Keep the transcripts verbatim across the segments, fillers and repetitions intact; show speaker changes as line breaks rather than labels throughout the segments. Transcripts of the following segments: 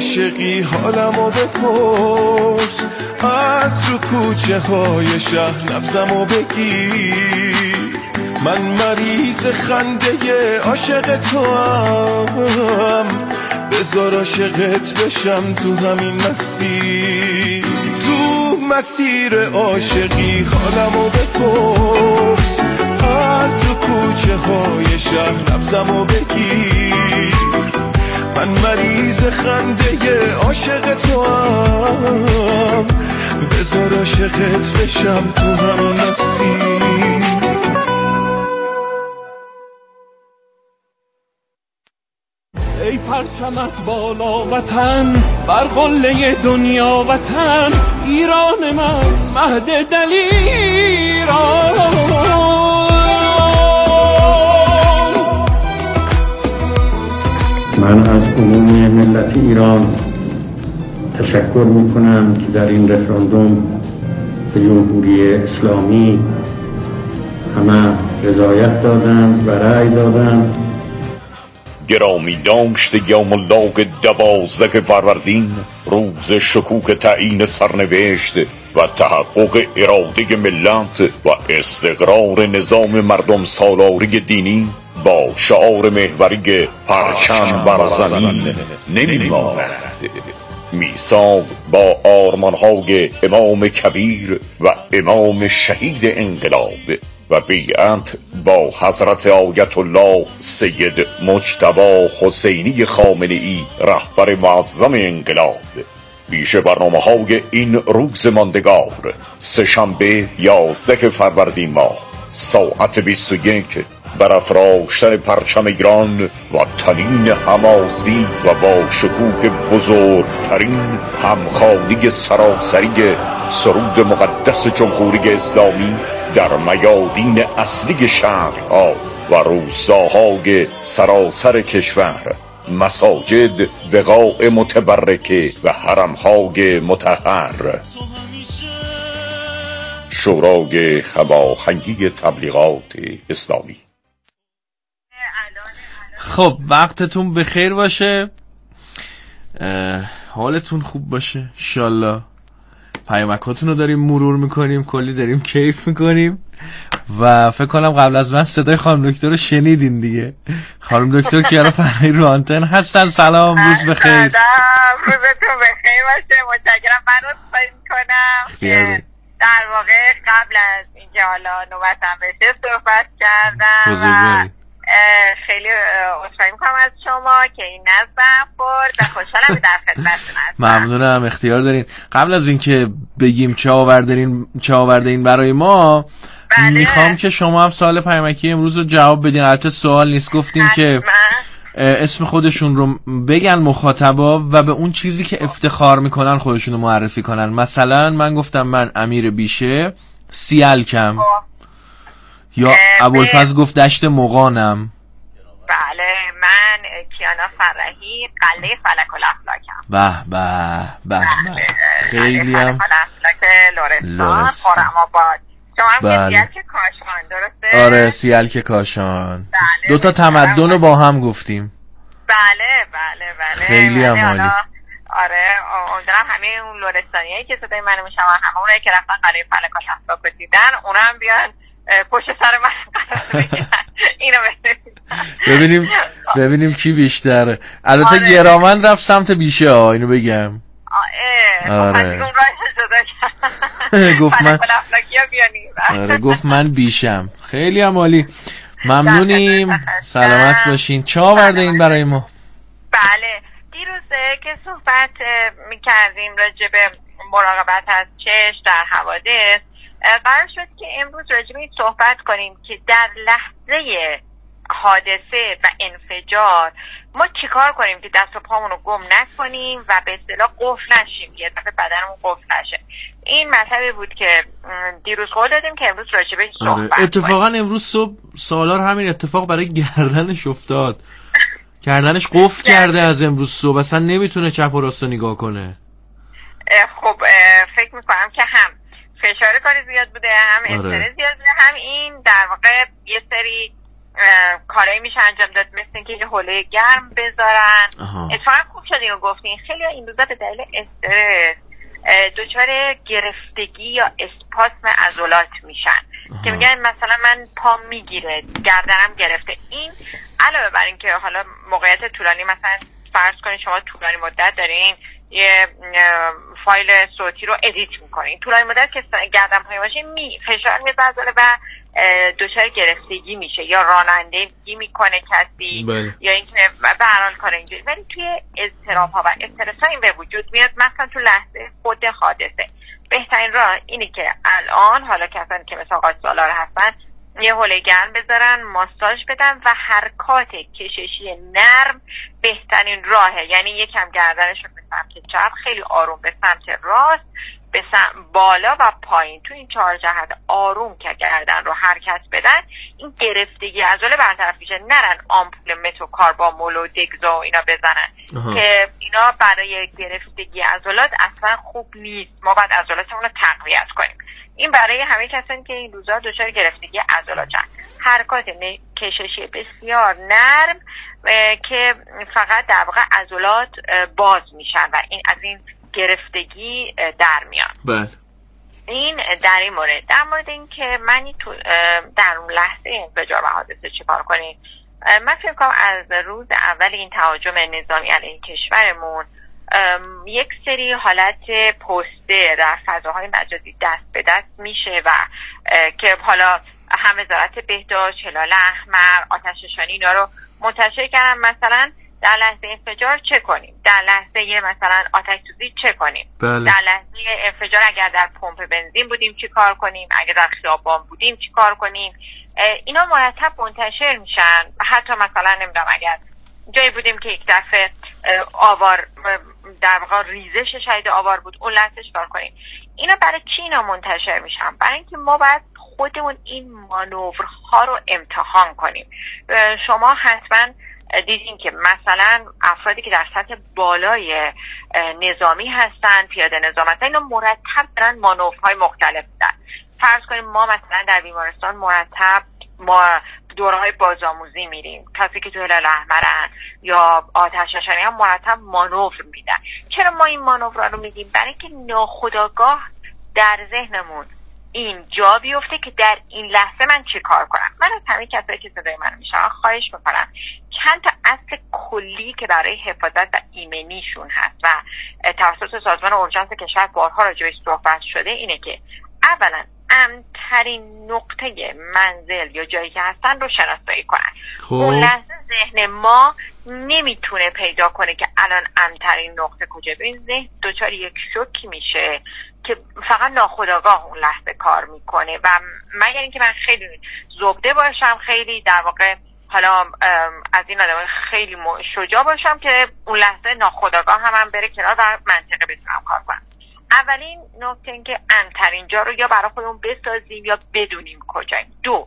عاشقی حالمو بپرس، از تو کوچه های شهر نبضمو بگیر. من مریض خنده عاشق تو هم، بذار عاشقت بشم تو همین مسیر. تو مسیر عاشقی حالمو بپرس، از تو کوچه های شهر نبضمو بگیر. من مریض خنده عاشق تو هم، بذار عاشقت بشم تو همین مسیر.
ای پرچمت بالا وطن، بر قله دنیا وطن، ایران من مهد دلیران.
من از عموم ملت ایران تشکر میکنم که در این رفراندوم به جمهوری اسلامی همه رضایت دادند و رأی دادند.
گرامی داشت یوم الله دوازده فروردین، روز شکوک تعیین سرنوشت و تحقق اراده ملت و استقرار نظام مردم سالاری دینی با شعار محوری پرچم بر زمین نمیماند. میثاق با آرمانهای امام کبیر و امام شهید انقلاب و بیعت با حضرت آیت الله سید مجتبی حسینی خامنه‌ای رهبر معظم انقلاب. پیش برنامه‌های این روز ماندگار، سه‌شنبه یازده فروردین ماه ساعت بیست و یک، برافراشتن پرچم ایران و تنین حماسی و با شکوه بزرگترین همخوانی سراسری سرود مقدس جمهوری اسلامی در میادین اصلی شهرها و روستاهای سراسر کشور، مساجد، بقاع متبرکه و حرمهای مطهر. شورای هماهنگی تبلیغات اسلامی.
خب وقتتون بخیر باشه، حالتون خوب باشه انشالله. پیامکاتون رو داریم مرور میکنیم، کلی داریم کیف میکنیم و فکر کنم قبل از من صدای خانم دکتر رو شنیدین دیگه. خانم دکتر کیارا فرهی رو آنتن هستن. سلام، روز بخیر.
سلام، روزتون بخیر باشه. متشکرم. من عذرخواهی میکنم که در واقع قبل از اینکه حالا نوبتم بشه صحبت کردم و خیلی عذرخواهی میکنم از شما که این نظرم خورد و خوشحالم در خدمتتون هستم.
ممنونم، اختیار دارین. قبل از اینکه بگیم چه آوردین چه آوردین برای ما، بله. میخوام که شما هم سوال پیامکی امروز رو جواب بدین. البته سوال نیست، گفتیم که اسم خودشون رو بگن مخاطبا و به اون چیزی که افتخار میکنن خودشون رو معرفی کنن. مثلا من گفتم من امیر بیشه سیالکم، یا ابوالفضل گفت دشت مغانم.
بله، من کیانا فرهی قلعه فلک الافلاکم.
به به به به، خیلی هم
لرستان خرم‌آباد. شما هم سیالک کاشان، درسته؟
آره، سیالک کاشان.
بله.
دو تا تمدن رو با هم گفتیم.
بله بله بله،
خیلی هم عالی.
آره، امیدوارم همه اون لرستانیایی که صدای منو میشنون، همه اونایی که رفتن قلعه فلک الافلاک رو دیدن، اونم بیان پشت سر من قرار بگیرن. اینو
ببینیم ببینیم کی بیشتره. البته آره. گرامن رفت سمت بیشه ها، اینو بگم.
آره
گفت من آره گفت من بیشم. خیلی هم عالی، ممنونیم. سلامت باشین. چه آورده این برای ما؟
بله، دیروزه که صحبت میکردیم راجع به مراقبت از چشم در حوادث، قرار شد که امروز راجع به این صحبت کنیم که در لحظه حادثه و انفجار ما چیکار کنیم که دست و پامون رو گم نکنیم و به اصطلاح قفل نشیم، یه دفعه بدنمون قفل نشه. این مطلبی بود که دیروز قول دادیم که امروز راجع بهش صحبت کنیم.
اتفاقا امروز صبح سالار همین اتفاق برای گردنش افتاد. گردنش قفل کرده از امروز صبح، اصلا نمیتونه چپ و راست نگاه کنه.
خب فکر میکنم که هم فشار کاری زیاد بوده، هم استرس زیاد بوده، هم این در واقع یه سری کارایی میشه انجام داد مثل اینکه یه حوله گرم بذارن. اتفاقا خوب شد اینو گفتین. خیلی این روزا به دلیل استرس دچار گرفتگی یا اسپاسم عضلات میشن که میگن مثلا من پا میگیره، گردنم گرفته. این علاوه بر این که حالا موقعیت طولانی، مثلا فرض کنید شما طولانی مدت دارین یه فایل صوتی رو ادیت میکنین، طولانی مدت که گردن پای باشه می فشار میاد عضله و دچار گرفتگی میشه یا رانندگی میکنه کسی بله. یا اینکه به هر حال کار اینجوری. ولی توی اضطراب ها و استرس ها این به وجود میاد، مثلا تو لحظه خود حادثه. بهترین راه اینه که الان حالا کسانی که مثلا آقای سالار هستن یه حوله گرم بذارن، ماساژ بدن و حرکات کششی نرم بهترین راهه. یعنی یکم گردنش رو به سمت چپ، خیلی آروم به سمت راست، به سمت بالا و پایین، تو این چهار جهت آروم که گردن رو حرکت بدن، این گرفتگی عضله برطرف میشه. نرن آمپول متوکاربامول و دگزا و اینا بزنن اه. که اینا برای گرفتگی عضلات اصلا خوب نیست. ما باید عضلاتمون رو تقویت کنیم. این برای همه کسانی که این روزا دچار گرفتگی عضلاتن. حرکات کششی بسیار نرم که فقط در واقع عضلات باز میشن و این از این گرفتگی در میان. بله. این در این مورد. در مورد این که من تو در اون لحظه انفجار و حادثه چیکار کنیم، من فکر کنم از روز اول این تهاجم نظامی علیه کشورمون یک سری حالت پسته در فضاهای مجازی دست به دست میشه و که حالا هم وزارت بهداشت، هلال احمر، آتش نشانی اینا رو منتشر کردن. مثلا در لحظه انفجار چه کنیم، در لحظه مثلا آتش سوزی چه کنیم، بله. در لحظه انفجار اگر در پمپ بنزین بودیم چی کار کنیم، اگر در خیابان بودیم چی کار کنیم. اینا مرتب منتشر میشن. حتی مثلا نمیدونم اگر جایی بودیم که یک دفعه آوار در واقع ریزش شدید آوار بود، اون لحظه چی کار کنیم. اینا برای چی اینا منتشر میشن؟ برای اینکه ما باید خودمون این مانورها رو امتحان کنیم. شما حتما دیدین که مثلا افرادی که در سطح بالای نظامی هستن، پیاده نظام هستن، اینا مرتب دارن مانورهای مختلف دارن. فرض کنیم ما مثلا در بیمارستان مرتب ما دورهای بازآموزی میریم، کسی که تو هلال احمرن یا آتش نشانی هم مرتب مانور میدن. چرا ما این مانورها رو میدیم؟ برای که ناخودآگاه در ذهنمون این جا بیفته که در این لحظه من چی کار کنم. من از همه کسایی که صدای من میشن خواهش میکنم چند تا اصل کلی که برای حفاظت و ایمنیشون هست و توسط سازمان اورژانس کشور بارها راجع بهش صحبت شده، اینه که اولا امن‌ترین نقطه منزل یا جایی که هستن رو شناسایی کنن. خب. اون لحظه ذهن ما نمیتونه پیدا کنه که الان امن‌ترین نقطه کجا. این ذهن دچار یک شوکی میشه که فقط ناخودآگاه اون لحظه کار میکنه و مگر اینکه من خیلی زبده باشم، خیلی در واقع حالا از این آدم خیلی شجاع باشم که اون لحظه ناخودآگاه هم, هم بره کنار و منطقه بتونم کار کنم. اولین نکته این که امن‌ترین جا رو یا برای خودمون بسازیم یا بدونیم کجاییم. دو،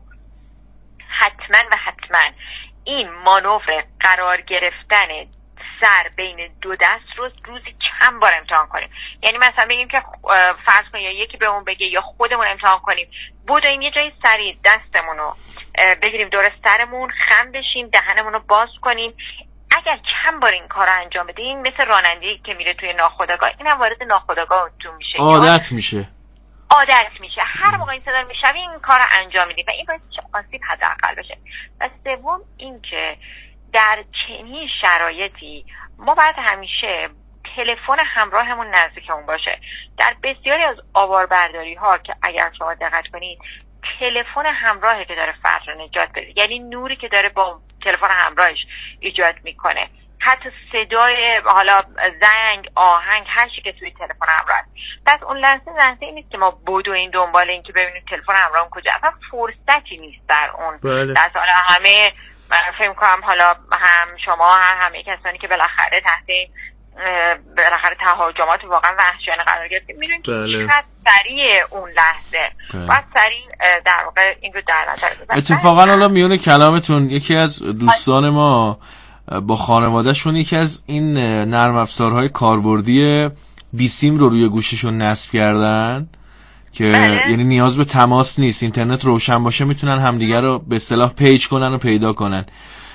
حتما و حتما این مانور قرار گرفتن سر بین دو دست رو روزی چند بار امتحان کنیم. یعنی مثلا بگیم که فرض کنیم یا یکی به اون بگه یا خودمون امتحان کنیم، بودیم یه جایی سریع دستمون رو بگیریم دور سرمون، خم بشیم، دهنمون رو باز کنیم. اگر چند بار این کار رو انجام بدیم، مثل رانندگی که میره توی ناخودآگاه، اینم وارد ناخودآگاهتون میشه،
عادت میشه
عادت میشه هر موقع این صدا رو میشنویم این کار رو انجام میدیم و این باعث میشه آسیب حداقل بشه. و سوم این که در چنین شرایطی ما باید همیشه تلفن همراهمون نزدیکمون باشه. در بسیاری از آواربرداری ها که اگر شما دقت کنید تلفن همراهی که داره فرد رو نجات بده، یعنی نوری که داره با تلفن همراهش ایجاد میکنه، حتی صدای حالا زنگ، آهنگ، هر چی که توی تلفن همراه است. پس اون لحظه لحظه این نیست که ما بدویم دنبال این که ببینیم تلفن همراهمون کجا، اصلا فرصتی نیست در اون. بله. در حالا همه من فکر کنم حالا هم شما هم همه کسانی که بالاخره تحت بالاخره تهاجمات واقعا وحشیانه قرار گرفتیم میدونیم بله. که چقدر سریع اون لحظه بله. باید سریع در واقع این رو در نظر بگیریم.
اتفاقا حالا میونه کلامتون یکی از دوستان ما با خانوادهشون یکی از این نرم افزارهای کاربردی بیسیم رو روی گوشیشون نصب کردن که بله. یعنی نیاز به تماس نیست، اینترنت روشن باشه میتونن همدیگه رو به اصطلاح پیج کنن و پیدا کنن.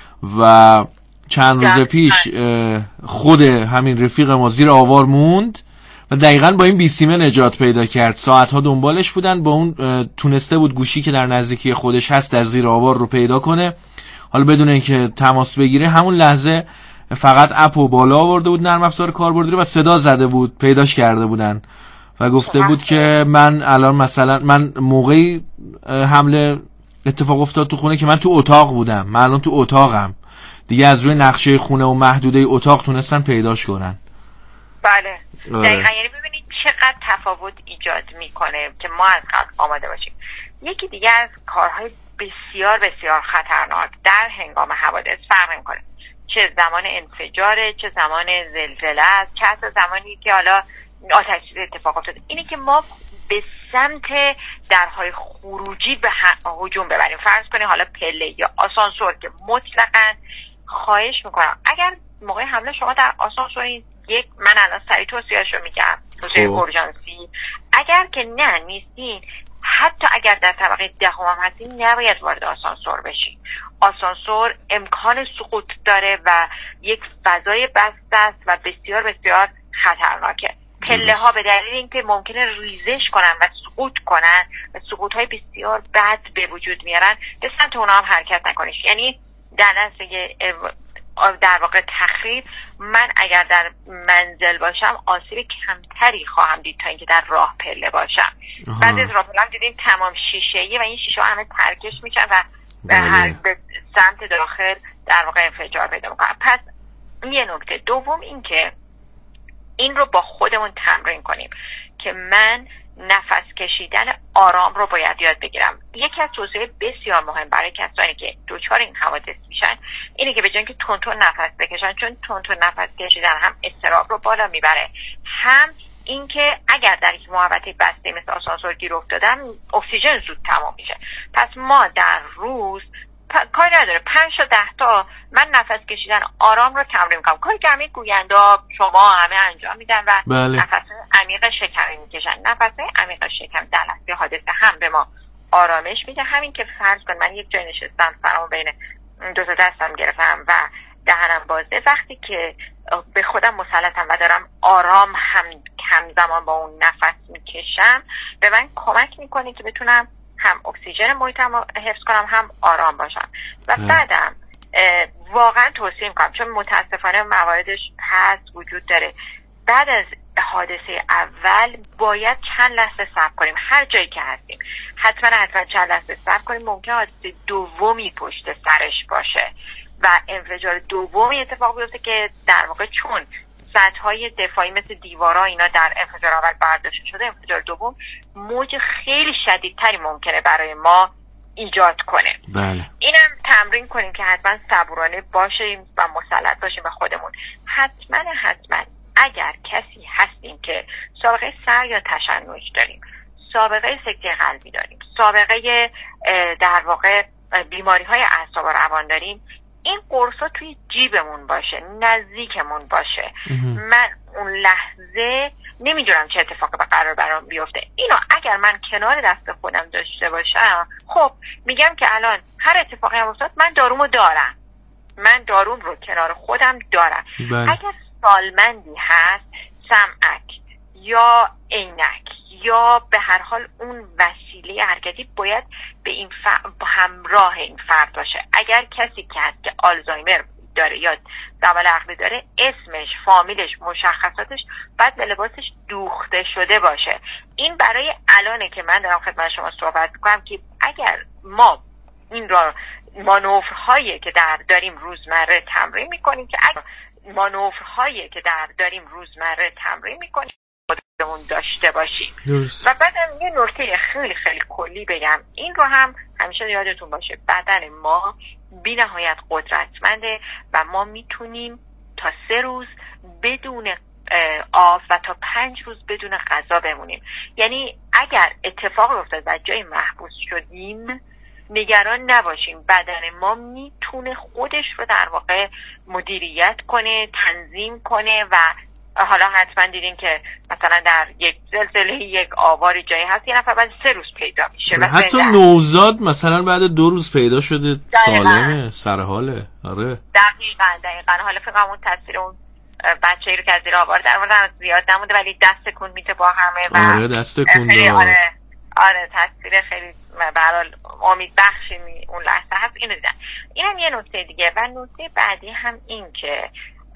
و چند روز پیش خود همین رفیق ما زیر آوار موند و دقیقاً با این بیسیمه نجات پیدا کرد. ساعتها دنبالش بودن، با اون تونسته بود گوشی که در نزدیکی خودش هست در زیر آوار رو پیدا کنه. حالا بدون اینکه تماس بگیره همون لحظه فقط اپو بالا آورده بود، نرم افزار کاربردی رو، و صدا زده بود، پیداش کرده بودن و گفته بود که من الان مثلا من موقعی حمله اتفاق افتاد تو خونه که من تو اتاق بودم، من الان تو اتاقم دیگه. از روی نقشه خونه و محدوده اتاق تونستن پیداش کنن.
بله دقیقا. یعنی ببینید چقدر تفاوت ایجاد میکنه که ما از قبل آماده باشیم. یکی دیگه از کارهای بسیار بسیار خطرناک در هنگام حوادث فرق میکنه، چه زمان انفجاره، چه زمان زلزله است، چه حتی زمانی که حالا آتش سوزی اتفاق افتاده، اینه که ما به سمت درهای خروجی به هجوم ببریم. فرض کنید حالا پله یا آسانسور که مطلقاً خواهش میکنم اگر موقع حمله شما در آسانسور یک، من الان سریع توصیه‌اشو میگم، توصیه اورژانسی، اگر که نه نیستین، حتی اگر در طبقه دهم هم هستین نباید وارد آسانسور بشین. آسانسور امکان سقوط داره و یک فضای بسته است و بسیار بسیار خطرناکه. پله ها به دلیل اینکه ممکنه ریزش کنن و سقوط کنن و سقوط های بسیار بد به وجود میارن، به سمت اونا هم حرکت نکنید. یعنی در نتیجه در واقع تخریب، من اگر در منزل باشم آسیب کمتری خواهم دید تا اینکه در راه پله باشم. بعضی از راه پله هم دیدیم تمام شیشه‌ای و این شیشه همه ترکش میشن و به هر به سمت داخل در واقع انفجار پیدا میکنن. پس یه نکته دوم این که این رو با خودمون تمرین کنیم که من نفس کشیدن آرام رو باید یاد بگیرم. یکی از توصیه بسیار مهم برای کسانی که دچار این حوادث میشن اینه که به جای اینکه تون تون نفس بکشن، چون تون تون نفس کشیدن هم اضطراب رو بالا میبره، هم اینکه اگر در یک محوطه بسته مثل آسانسور گیر افتادم اکسیژن زود تمام میشه. پس ما در روز پ... کاری نداره پنج تا ده تا من نفس کشیدن آرام رو تمرین میکنم، کاری که همه گویندا شما همه انجام میدن و بله. نفس عمیق شکمی میکشن. نفس عمیق شکم در لحظه حادثه هم به ما آرامش میده. همین که فرض کن من یک جای نشستم، سرمو بین دو تا دستم گرفتم و دهنم بازه، وقتی که به خودم مسلطم و دارم آرام هم همزمان با اون نفس میکشم، به من کمک میکنه که بتونم هم اکسیژن محیطم رو حفظ کنم، هم آرام باشم. و بعدم واقعا توصیه میکنم، چون متاسفانه مواردش هست وجود داره، بعد از حادثه اول باید چند لحظه صبر کنیم. هر جایی که هستیم حتما حتما چند لحظه صبر کنیم. ممکنه حادثه دومی پشت سرش باشه و انفجار دومی اتفاق بیفته که در واقع چون سطح‌های دفاعی مثل دیوارا اینا در انفجار اول برداشته شده، انفجار دوم موج خیلی شدیدتری ممکنه برای ما ایجاد کنه.
بله.
اینم تمرین کنیم که حتما صبورانه باشیم و مسلط باشیم به خودمون. حتما حتما اگر کسی هستیم که سابقه سر یا تشنج داریم، سابقه سکته قلبی داریم، سابقه در واقع بیماری های اعصاب و روان داریم، این قرصا توی جیبمون باشه، نزدیکمون باشه. من اون لحظه نمیدونم چه اتفاقی به قرار برام بیفته، اینو اگر من کنار دست خودم داشته باشم، خب میگم که الان هر اتفاقی هم افتاد من دارومو دارم، من داروم رو کنار خودم دارم.
بله.
اگر سالمندی هست، سمعک یا عینک یا به هر حال اون وسیله حرکتی باید به این ف... همراه این فرد باشه. اگر کسی که هست که آلزایمر داره یا زوال عقلی داره، اسمش، فامیلش، مشخصاتش باید به لباسش دوخته شده باشه. این برای الانه که من دارم خدمت شما صحبت میکنم که اگر ما این را مانورهایی که در داریم روزمره تمرین میکنیم که اگر مانورهایی که در داریم روزمره تمرین میکنیم خودمون داشته باشیم.
درست.
و بعدم یه نکته خیلی خیلی کلی بگم، این رو هم همیشه یادتون باشه، بدن ما بی نهایت قدرتمنده و ما میتونیم تا سه روز بدون آب و تا پنج روز بدون غذا بمونیم. یعنی اگر اتفاق افتاد و جای محبوس شدیم نگران نباشیم، بدن ما میتونه خودش رو در واقع مدیریت کنه، تنظیم کنه و حالا حتما دیدین که مثلا در یک زلزله یک آواری جایی هست یه نفر بعد سه روز پیدا میشه و
حتی نوزاد مثلا بعد دو روز پیدا شده سالمه سرحاله. آره
دقیقاً دقیقاً. حالا فقط اون تصویر اون بچه‌ای رو که از زیر آوار در آوردن زیاد نمونده ولی دست کن میته با همه و
آره دست کن دار.
آره آره تصویر خیلی برای امید بخشی اون لحظه هست. اینو دیدن. اینم یه نکته دیگه و نکته بعدی هم این که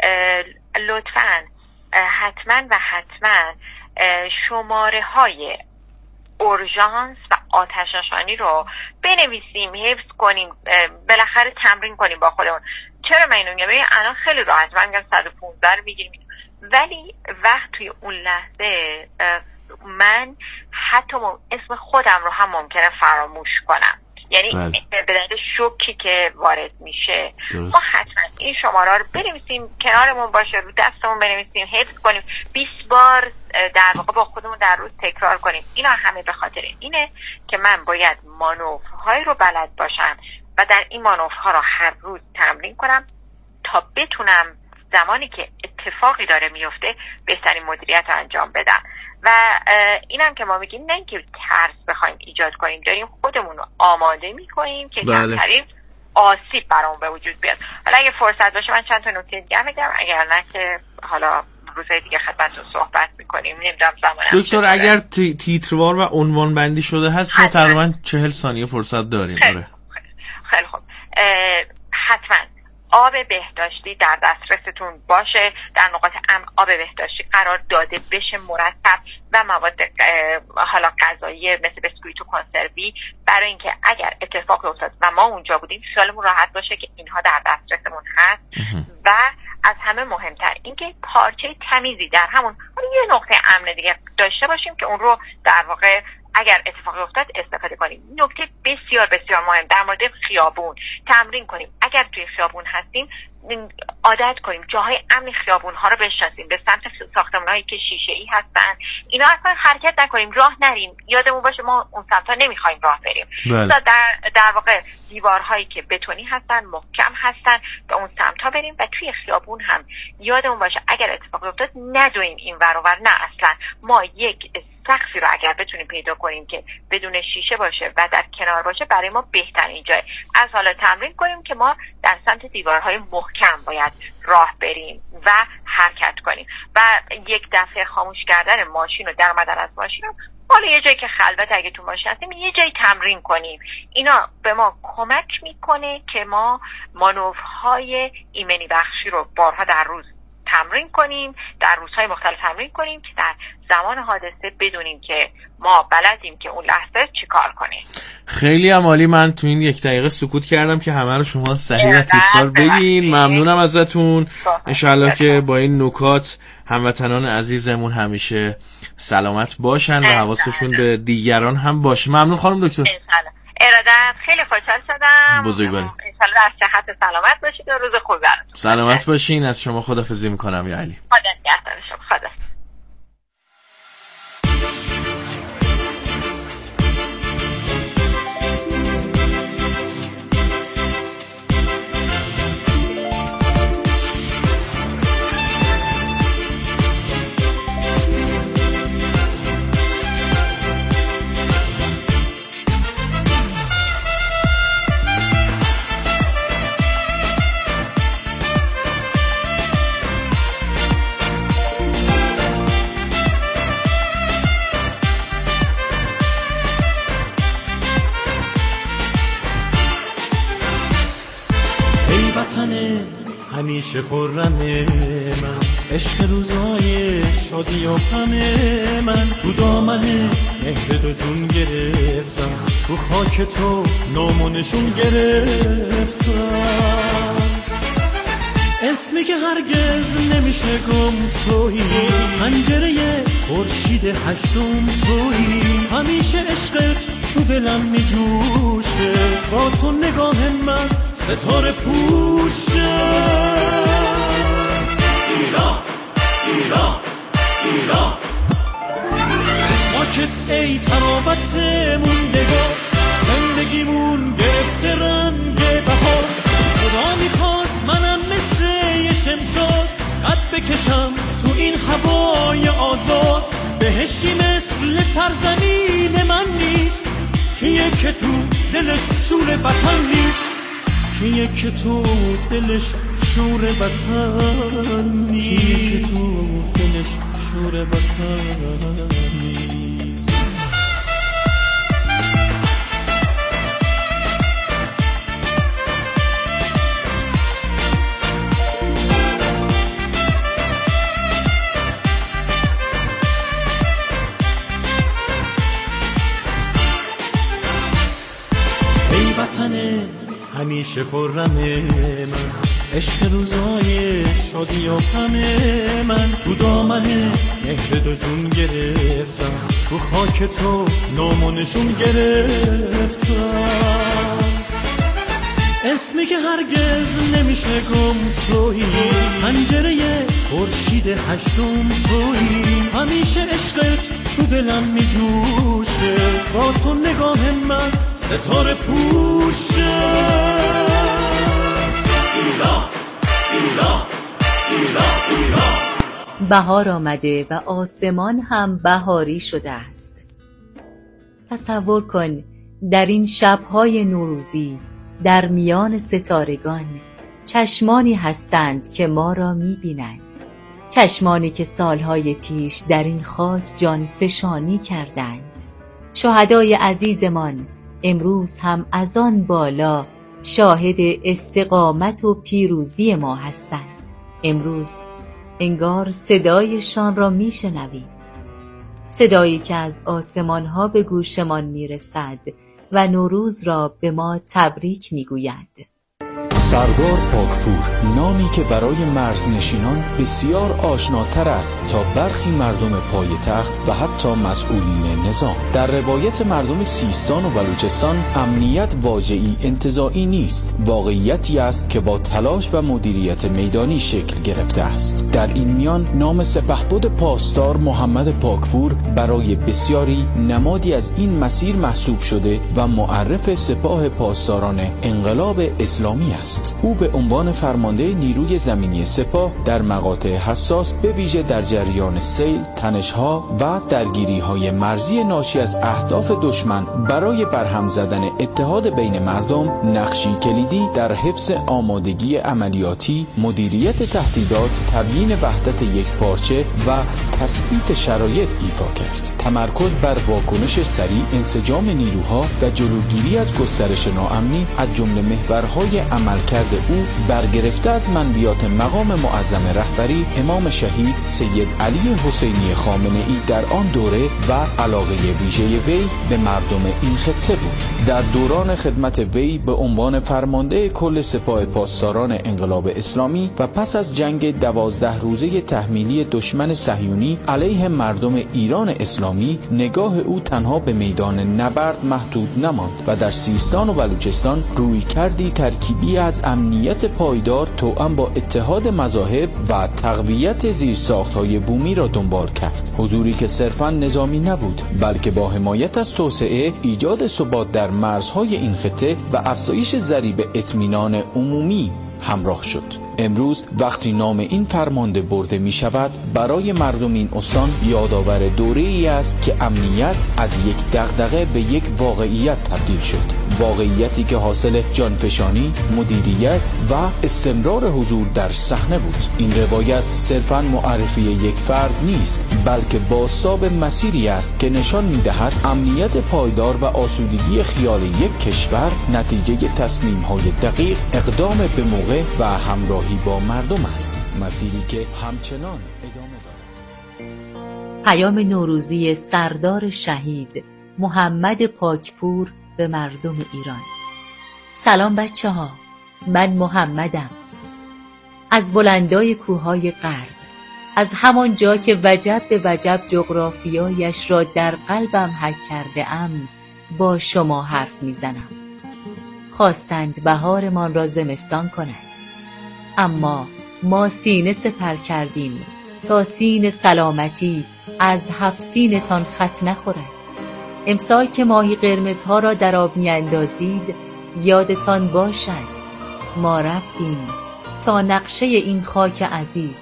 لطفاً حتما و حتما شماره های اورژانس و آتش‌نشانی رو بنویسیم، حفظ کنیم، بالاخره تمرین کنیم با خودمون. چرا من اینو میگم؟ الان خیلی راحت من میگم صد و پانزده رو میگیریم ولی وقت توی اون لحظه من حتی اسم خودم رو هم ممکنه فراموش کنم، یعنی به دلیل شوکی که وارد میشه. ما حتما این شماره رو بنویسیم، کنارمون باشه، رو دستمون بنویسیم، حفظ کنیم، بیست بار در واقع با خودمون در روز تکرار کنیم. اینا همه به خاطر اینه که من باید مانورهای رو بلد باشم و در این مانورها رو هر روز تمرین کنم تا بتونم زمانی که اتفاقی داره میفته بهترین مدیریت رو انجام بدم. و اینم که ما میگیم نه اینکه ترس بخوایم ایجاد کنیم، داریم خودمون رو آماده میکنیم که کمترین آسیب برامون به وجود بیاد. حالا اگه فرصت باشه من چند تا نکته دیگه میگم، اگر نه که حالا روزهای دیگه خدمتتون صحبت میکنیم. نمیدونم زمان
دکتر اگر تی، تیتروار و عنوان بندی شده هست ما تقریبا چهل ثانیه فرصت داریم.
خیلی
آره
خیلی خوب. حتما آب بهداشتی در دسترستون باشه، در نقاط امن آب بهداشتی قرار داده بشه مرتب و مواد حالا غذایی مثل بسکویت و کنسروی، برای اینکه اگر اتفاقی افتاد و ما اونجا بودیم خیالمون راحت باشه که اینها در دسترسمون هست. و از همه مهمتر اینکه پارچه تمیزی در همون یه نقطه امن دیگه داشته باشیم که اون رو در واقع اگر اتفاقی افتاد استفاده کنیم. نکته بسیار بسیار مهم در مورد خیابون تمرین کنیم. اگر توی خیابون هستیم عادت کنیم جاهای امن خیابون ها رو بشناسیم، به سمت ساختمان‌هایی که شیشه‌ای هستن اینا اصلا حرکت نکنیم، راه نریم. یادمون باشه ما اون سمتا نمیخوایم راه بریم.
بله.
در در واقع دیوارهایی که بتونی هستن محکم هستن به اون سمتا بریم و توی خیابون هم یادمون باشه اگر اتفاقی افتاد ندویم این ور و ور، نه اصلا ما یک سقفی رو اگر بتونیم پیدا کنیم که بدون شیشه باشه و در کنار باشه برای ما بهترین جای. از حالا تمرین کنیم که ما در سمت دیوارهای محکم باید راه بریم و حرکت کنیم و یک دفعه خاموش کردن ماشین و در اومدن از ماشین رو حالا یه جایی که خلوت اگه تو ماشین هستیم یه جایی تمرین کنیم. اینا به ما کمک میکنه که ما مانورهای ایمنی بخشی رو بارها در روز تمرین کنیم، در روزهای مختلف تمرین کنیم که در زمان حادثه بدونیم که ما بلدیم که اون لحظه چی کار کنیم.
خیلی عالی. من تو این یک دقیقه سکوت کردم که همه رو شما صحیح و تکرار بگین. ممنونم ازتون. انشالله که با این نکات هموطنان عزیزمون همیشه سلامت باشن و حواسشون به دیگران هم باشه. ممنون خانم دکتر.
ارادت. خیلی خوشحال شدم.
بزرگواری.
انشالله از صحت سلامت باشید و روز خوبی براتون.
سلامت باشین. از شما خداحافظی میکنم یا علی.
خدا نگهدار شما. خدا.
همیشه خرمه من، عشق روزای شادی و غمه من، تو دامنه مهر دو جون گرفتم، تو خاک تو نام و نشون گرفتم. اسمی که هرگز نمیشه گم تویی، پنجره خورشید هشتم تویی، همیشه عشقت تو دلم میجوشه، با تو نگاه من ستاره پوشه. ایران ایران ایران ماکت ای تراوت موندگار، زندگیمون گرفته رنگ بهار، خدا میخواست منم مثل یه شمشاد بکشم تو این هوای آزاد. بهشتی مثل سرزمین من نیست که یک تو دلش شور وطن نیست، که یک تو دلش شور وطن نیست، که تو دلش شور وطن نیست. ای وطن همیشه خرم من، عشق روزای شادی و غم من، تو دامن مهر دو جون گرفتم، تو خاک تو نام و نشون گرفتم. اسمی که هرگز نمیشه گم تویی، پنجره خورشید هشتم تویی، همیشه عشقت تو دلم میجوشه، با تو نگاه من ستاره پوشه. ایران ایران ایران ایران.
بهار آمده و آسمان هم بهاری شده است. تصور کن در این شب‌های نوروزی در میان ستارگان چشمانی هستند که ما را می‌بینند، چشمانی که سالهای پیش در این خاک جان فشانی کردند. شهدای عزیزمان امروز هم از آن بالا شاهد استقامت و پیروزی ما هستند. امروز انگار صدایشان را میشنویم، صدایی که از آسمانها به گوشمان میرسد و نوروز را به ما تبریک میگوید.
سردار پاکپور، نامی که برای مرزنشینان بسیار آشناتر است تا برخی مردم پایتخت و حتی مسئولین نظام. در روایت مردم سیستان و بلوچستان امنیت واژه‌ای انتزاعی نیست، واقعیتی است که با تلاش و مدیریت میدانی شکل گرفته است. در این میان نام سپهبد پاسدار محمد پاکپور برای بسیاری نمادی از این مسیر محسوب شده و معرف سپاه پاسداران انقلاب اسلامی است. او به عنوان فرمانده نیروی زمینی سپاه در مقاطع حساس به ویژه در جریان سیل، تنش‌ها و درگیری‌های مرزی ناشی از اهداف دشمن برای برهم زدن اتحاد بین مردم نقشی کلیدی در حفظ آمادگی عملیاتی، مدیریت تهدیدات، تبیین وحدت یکپارچه و تثبیت شرایط ایفا کرد. تمرکز بر واکنش سریع، انسجام نیروها و جلوگیری از گسترش ناامنی از جمله محورهای عملکرد او برگرفته از منویات مقام معظم رهبری امام شهید سید علی حسینی خامنه‌ای در آن دوره و علاقه ویژه وی به مردم این خطه بود. در دوران خدمت وی به عنوان فرمانده کل سپاه پاسداران انقلاب اسلامی و پس از جنگ دوازده روزه تحمیلی دشمن صهیونی علیه مردم ایران اسلامی، نگاه او تنها به میدان نبرد محدود نماند و در سیستان و بلوچستان روی کردی ترکیبی از امنیت پایدار توأم با اتحاد مذاهب و تقویت زیرساخت‌های بومی را دنبال کرد. حضوری که صرفاً نظامی نبود، بلکه با حمایت از توسعه، ایجاد ثبات در مرزهای این خطه و افزایش ضریب اطمینان عمومی همراه شد. امروز وقتی نام این فرمانده برده می شود، برای مردم این استان یادآور دوره‌ای است که امنیت از یک دغدغه به یک واقعیت تبدیل شد. واقعیتی که حاصل جانفشانی، مدیریت و استمرار حضور در صحنه بود. این روایت صرفاً معرفی یک فرد نیست، بلکه بازتاب مسیری است که نشان می‌دهد امنیت پایدار و آسودگی خیال یک کشور نتیجه تصمیم‌های دقیق، اقدام به موقع و همراهی با مردم است. مسیری که همچنان ادامه دارد.
پیام نوروزی سردار شهید محمد پاکپور به مردم ایران. سلام بچه ها، من محمدم. از بلندای کوههای غرب، از همان جا که وجب به وجب جغرافیایش را در قلبم حک کرده ام با شما حرف میزنم. خواستند بهارمان را زمستان کند، اما ما سینه سپر کردیم تا سین سلامتی از هفت سینتان خط نخورد. امسال که ماهی قرمزها را در آب می اندازید، یادتان باشد ما رفتیم تا نقشه این خاک عزیز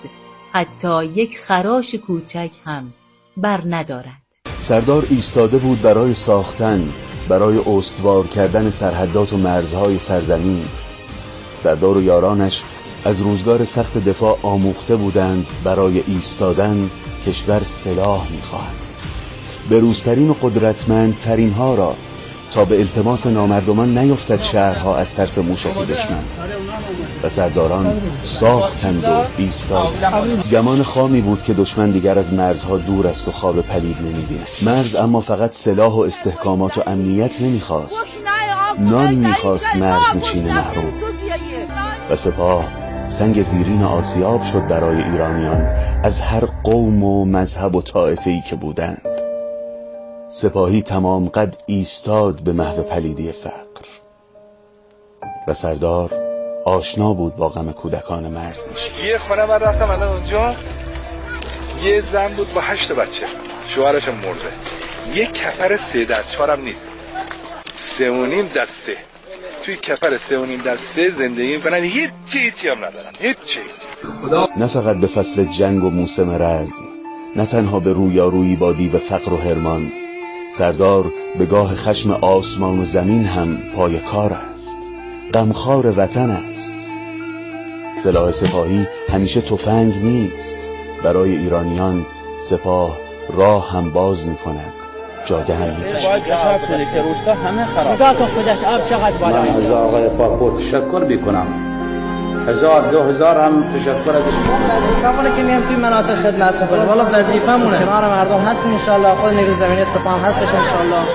حتی یک خراش کوچک هم بر ندارد.
سردار ایستاده بود برای ساختن، برای استوار کردن سرحدات و مرزهای سرزمین. سردار و یارانش از روزگار سخت دفاع آموخته بودند برای ایستادن کشور سلاح می‌خواهد، بروزترین و قدرتمندترین ها را، تا به التماس نامردمان نیفتد شهرها از ترس موشک دشمن. و سرداران ساختند و ایستادند. گمان خامی بود که دشمن دیگر از مرزها دور است و خواب پدید نمی‌بیند. مرز اما فقط سلاح و استحکامات و امنیت نمی‌خواست، نان می‌خواست مرزنشین محروم. و سپاه سنگ زیرین آسیاب شد برای ایرانیان از هر قوم و مذهب و طائفه‌ای که بودند. سپاهی تمام قد ایستاد به محو پلیدی فقر و سردار آشنا بود با غم کودکان مرزنشین.
یه خونه من رفتم الان اونجا، یه زن بود با هشت بچه، شوهرش مرده، یه کفر سه در چهارم نیست، سه و نیم در سه، توی کفر سه و نیم در سه زندگی میکنن، هیچ چی هیچی هم ندارن، هیچ چی.
نه فقط به فصل جنگ و موسم رزم، نه تنها به رویارویی با دیو فقر و حرمان، سردار به گاه خشم آسمان و زمین هم پای کار است، غمخوار وطن است. سلاح سپاهی همیشه تفنگ نیست. برای ایرانیان سپاه راه هم باز می کند، جاده هم می کشد.
باید حساب کنه که روستا همه خراب. نگاه کن خودش آب چقدر بالا.
من از آقای پاپور تشکر میکنم. هزار دو هزار هم تشکر ازش میکنم.
وظیفمونه که میم توی مناطق خدمت کنیم. والا وظیفمونه. کنار مردم هستیم ان شاء الله. خود نیروی زمینی سپاه هستش ان شاء الله.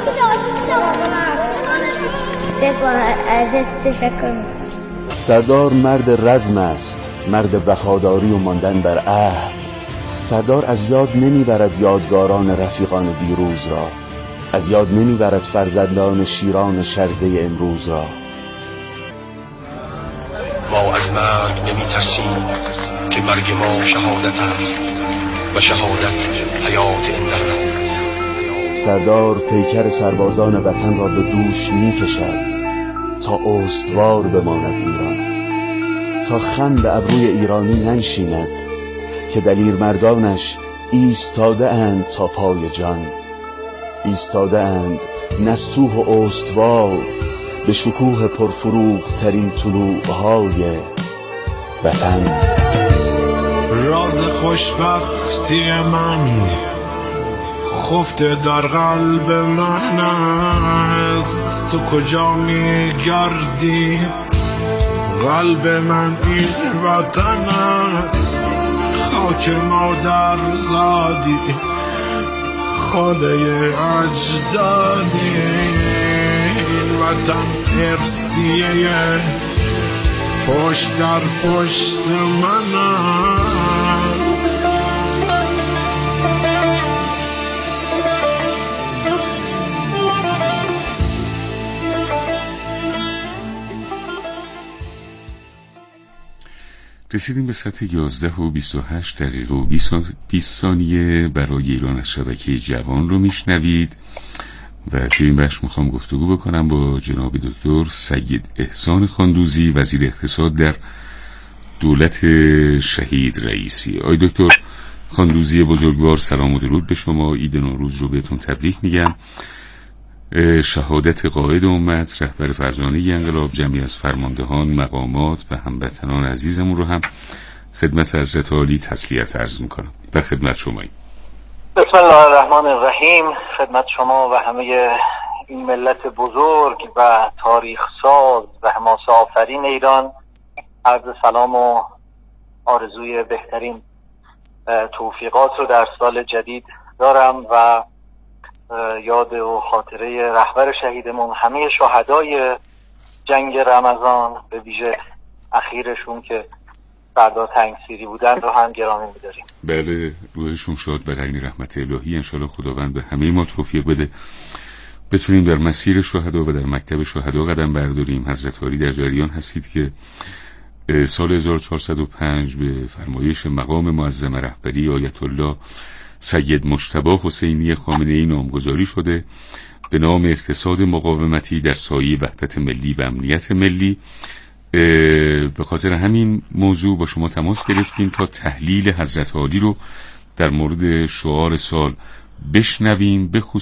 سپاه ازت تشکر میکنم.
سردار مرد رزم است، مرد وفاداری و ماندن بر عهد. سردار از یاد نمیبرد یادگاران رفیقان دیروز را، از یاد نمیبرد فرزندان شیران شرزه امروز را.
ما از مرگ نمی ترسیم که مرگ ما شهادت است و شهادت حیات اندرد.
سردار پیکر سربازان وطن را به دوش می کشد تا استوار بماند ایران، تا خم به ابروی ایرانی ننشیند که دلیر مردانش ایستاده اند تا پای جان، ایستاده اند نستوه و استوار به شکوه پرفروغ ترین طلوعهای وطن.
راز خوشبختی من خفته در قلب من است، تو کجا میگردی؟ قلب من این وطن است، خاک مادر زادی، خاله اجدادی، این وطن ارسیه پشت در پشت من است.
رسیدیم به ساعت یازده و بیست و هشت دقیقه و بیست ثانیه. برای ایران از شبکه جوان رو میشنوید و توی این بخش میخوام گفتگو بکنم با جناب دکتر سید احسان خاندوزی، وزیر اقتصاد در دولت شهید رئیسی. آی دکتر خاندوزی بزرگوار، سلام و درود به شما. عید نوروز رو بهتون تبریک میگم. شهادت قائد امت، رهبر فرزانه انقلاب، جمعی از فرماندهان، مقامات و هموطنان عزیزمون رو هم خدمت حضرت عالی تسلیت عرض میکنم. در خدمت شماییم.
بسم الله الرحمن الرحیم. خدمت شما و همه این ملت بزرگ و تاریخ ساز و حماسه آفرین ایران عرض سلام و آرزوی بهترین توفیقات رو در سال جدید دارم و یاد و خاطره رهبر شهیدمون، همه شهدای جنگ رمضان، به ویژه اخیرشون که سردار تنگسیری بودن رو هم گرامی می‌داریم.
بله، روحشون شاد و غنی رحمت الهی. انشالله خداوند به همه ما توفیق بده بتونیم در مسیر شهدا و در مکتب شهدا قدم برداریم. حضرت عالی در جریان هستید که سال هزار و چهارصد و پنج به فرمایش مقام معظم رهبری آیت الله سید مجتبی حسینی خامنه‌ای نامگذاری شده به نام اقتصاد مقاومتی در سایه وحدت ملی و امنیت ملی. به خاطر همین موضوع با شما تماس گرفتیم تا تحلیل حضرت عالی رو در مورد شعار سال بشنویم، به خصوص